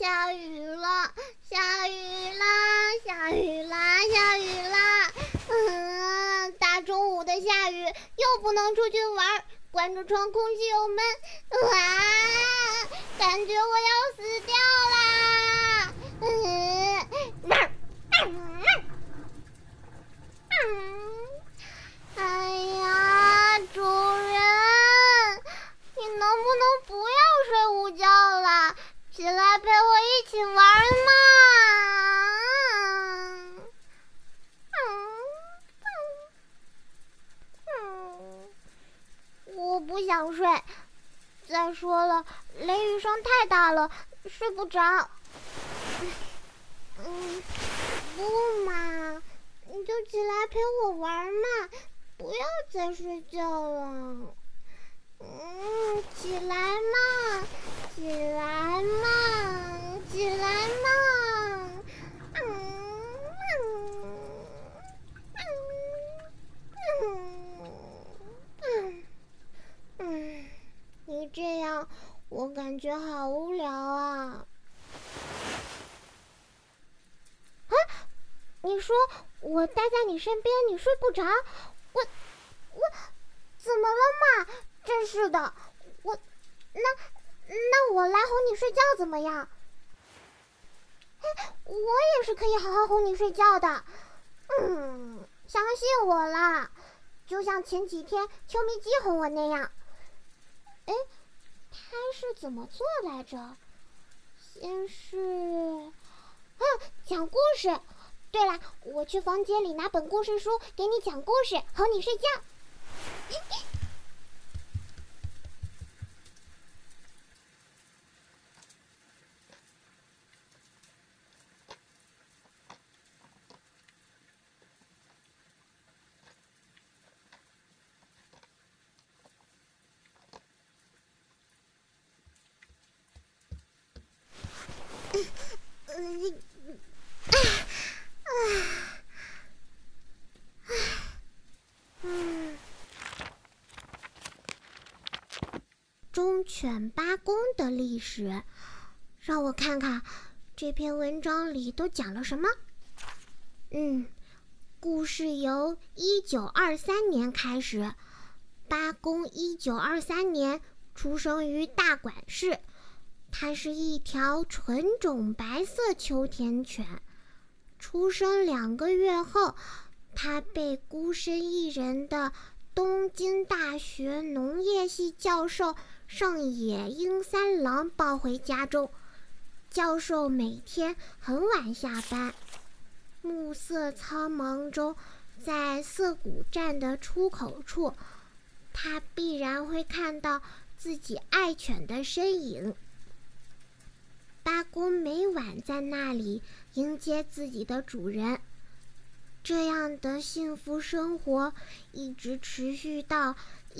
下雨了，下雨啦，下雨啦，下雨啦！大中午的下雨，又不能出去玩，关着窗，空气又闷，感觉我要死掉啦！哎呀，主人，你能不能不要睡午觉了？起来陪我一起玩嘛！我不想睡。再说了，雷雨声太大了，睡不着。不嘛，你就起来陪我玩嘛，不要再睡觉了。起来嘛，起来嘛，起来嘛！你这样，我感觉好无聊啊！你说我待在你身边，你睡不着？我怎么了嘛？真是的，那我来哄你睡觉怎么样？我也是可以好好哄你睡觉的。相信我啦，就像前几天秋咪鸡哄我那样。他是怎么做来着？先是讲故事。对了，我去房间里拿本故事书给你讲故事，哄你睡觉。忠犬八公的历史，让我看看这篇文章里都讲了什么。故事由1923年开始。八公1923年出生于大管市，它是一条纯种白色秋田犬。出生2个月后，它被孤身一人的东京大学农业系教授上野英三郎抱回家中。教授每天很晚下班，暮色苍茫中，在涩谷站的出口处，他必然会看到自己爱犬的身影。八公每晚在那里迎接自己的主人，这样的幸福生活一直持续到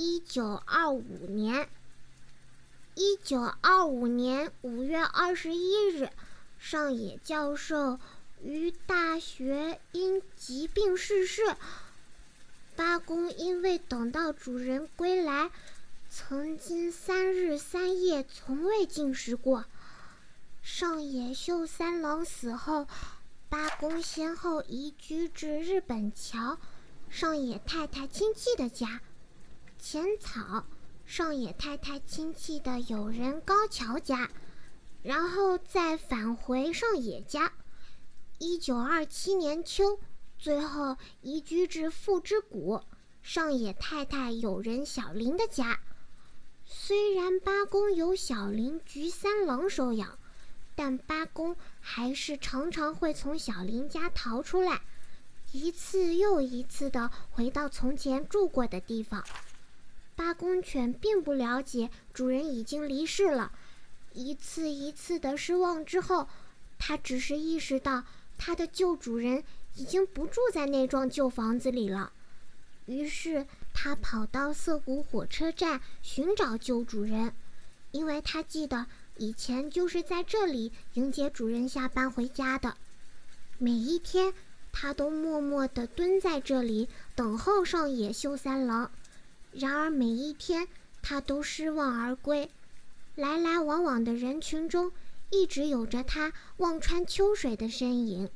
1925年。1925年5月21日，上野教授于大学因疾病逝世。八公因为等到主人归来，曾经3日3夜从未进食过。上野秀三郎死后，八公先后移居至日本桥上野太太亲戚的家，浅草上野太太亲戚的友人高桥家，然后再返回上野家。1927年秋，最后移居至富之谷上野太太友人小林的家。虽然八公由小林菊三郎收养，但八公还是常常会从小林家逃出来，一次又一次地回到从前住过的地方。八公犬并不了解主人已经离世了，一次一次的失望之后，它只是意识到它的旧主人已经不住在那幢旧房子里了。于是它跑到涩谷火车站寻找旧主人，因为它记得以前就是在这里迎接主人下班回家的。每一天它都默默地蹲在这里等候上野秀三郎，然而每一天他都失望而归。来来往往的人群中， 一直有着他望穿秋水的身影。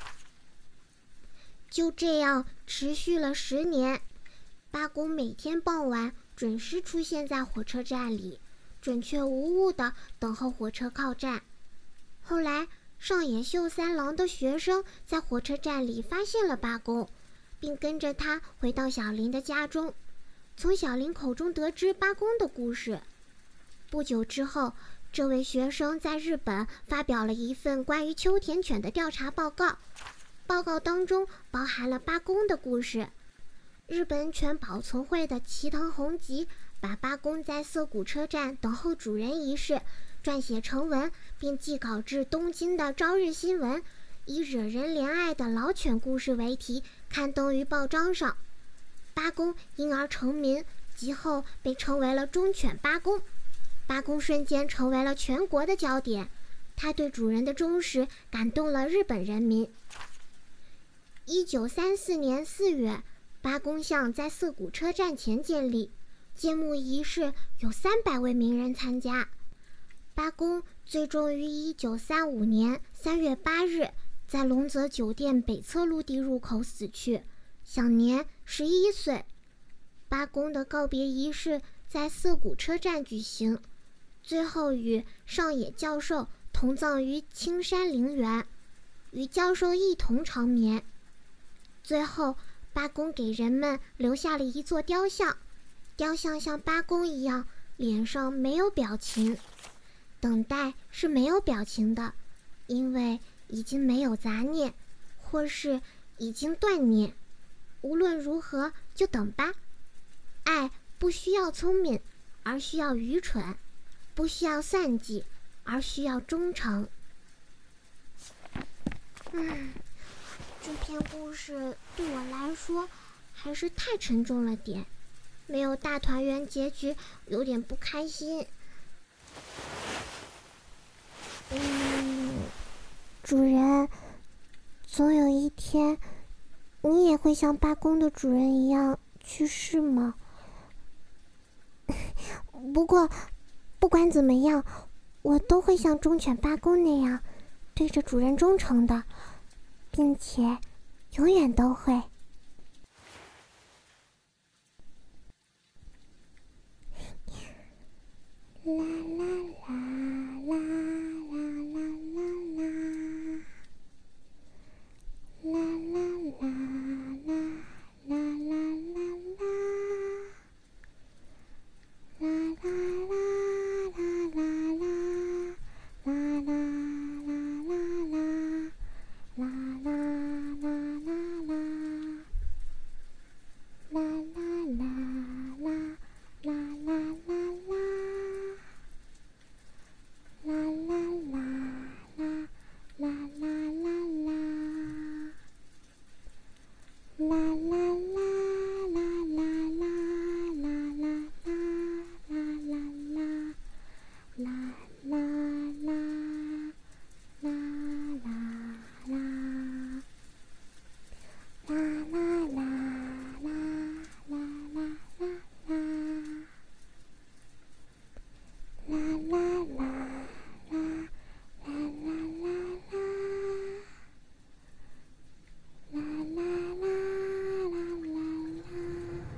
就这样持续了10年，八公每天傍晚准时出现在火车站里，准确无误地等候火车靠站。后来，上野秀三郎的学生在火车站里发现了八公，并跟着他回到小林的家中，从小林口中得知八公的故事。不久之后，这位学生在日本发表了一份关于秋田犬的调查报告，报告当中包含了八公的故事。日本犬保存会的齐藤弘吉把八公在涩谷车站等候主人一事撰写成文，并寄稿至东京的朝日新闻，以惹人怜爱的老犬故事为题刊登于报章上。八公因而成名，及后被称为了忠犬八公。八公瞬间成为了全国的焦点，他对主人的忠实感动了日本人民。1934年4月，八公像在涩谷车站前建立，揭幕仪式有300位名人参加。八公最终于1935年3月8日在龙泽酒店北侧陆地入口死去，享年11岁。八公的告别仪式在涩谷车站举行，最后与上野教授同葬于青山陵园，与教授一同长眠。最后，八公给人们留下了一座雕像，雕像像八公一样，脸上没有表情。等待是没有表情的，因为已经没有杂念，或是已经断念。无论如何，就等吧。爱不需要聪明，而需要愚蠢；不需要算计，而需要忠诚。这篇故事对我来说还是太沉重了点，没有大团圆结局，有点不开心。主人，总有一天，你也会像八公的主人一样去世吗？不过，不管怎么样，我都会像忠犬八公那样，对着主人忠诚的，并且永远都会。啦啦啦啦啦啦啦啦啦啦啦啦啦啦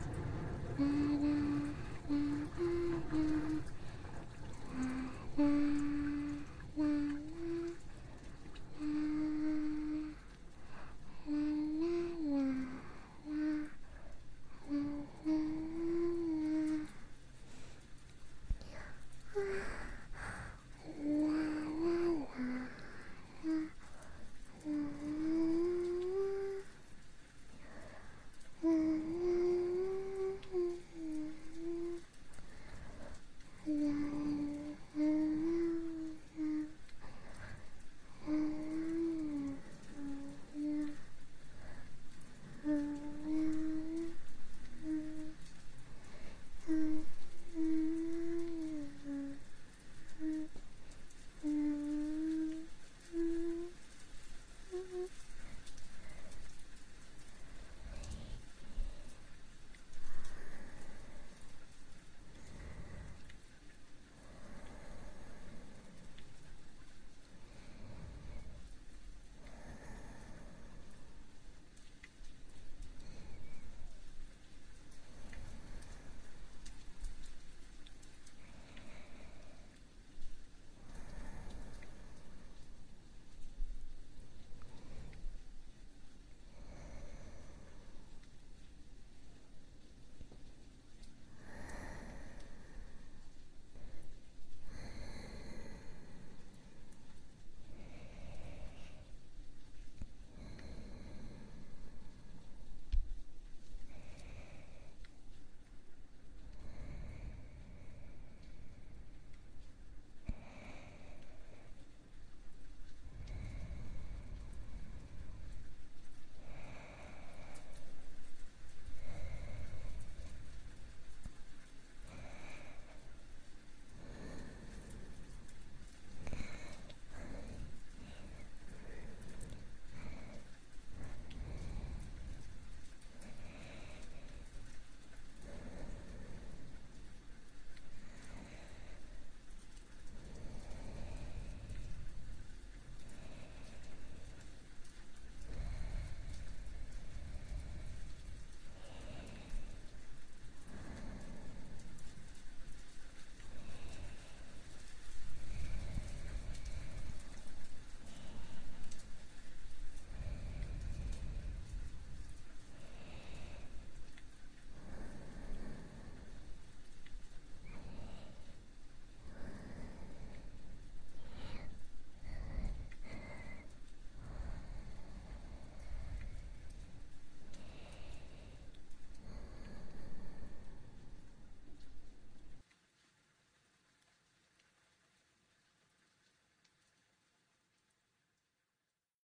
啦